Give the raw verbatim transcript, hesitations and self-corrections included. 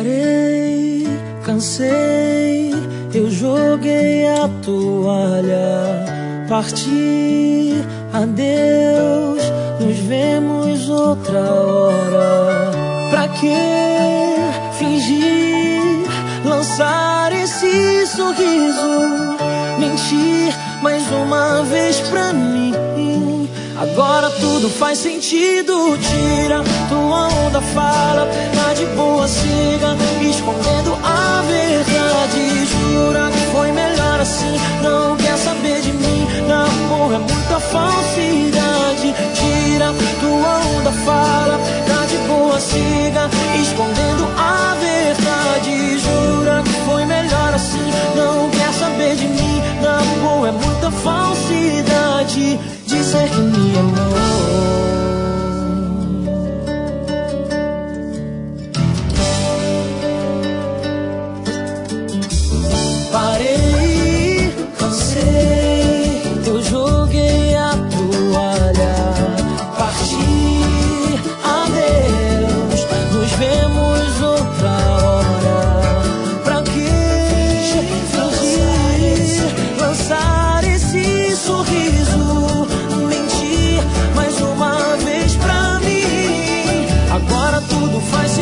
Parei, cansei, eu joguei a toalha, parti, adeus, nos vemos outra hora. Pra que fingir, lançar esse sorriso, mentir mais uma vez pra mim? Agora tudo faz sentido. Tira tua onda, fala, tá de boa, siga escondendo a verdade. Jura que foi melhor assim, não quer saber de mim. Na porra é muita falsidade. Tira tua onda, fala, tá de boa, siga escondendo a verdade. Jura que foi melhor assim, não quer saber de mim. Na porra é muita falsidade dizer que me amou. Parei, cansei, eu joguei a toalha, parti, adeus, nos vemos outra hora. Pra que fingir, lançar esse sorriso, mais uma vez pra mim? Agora tudo faz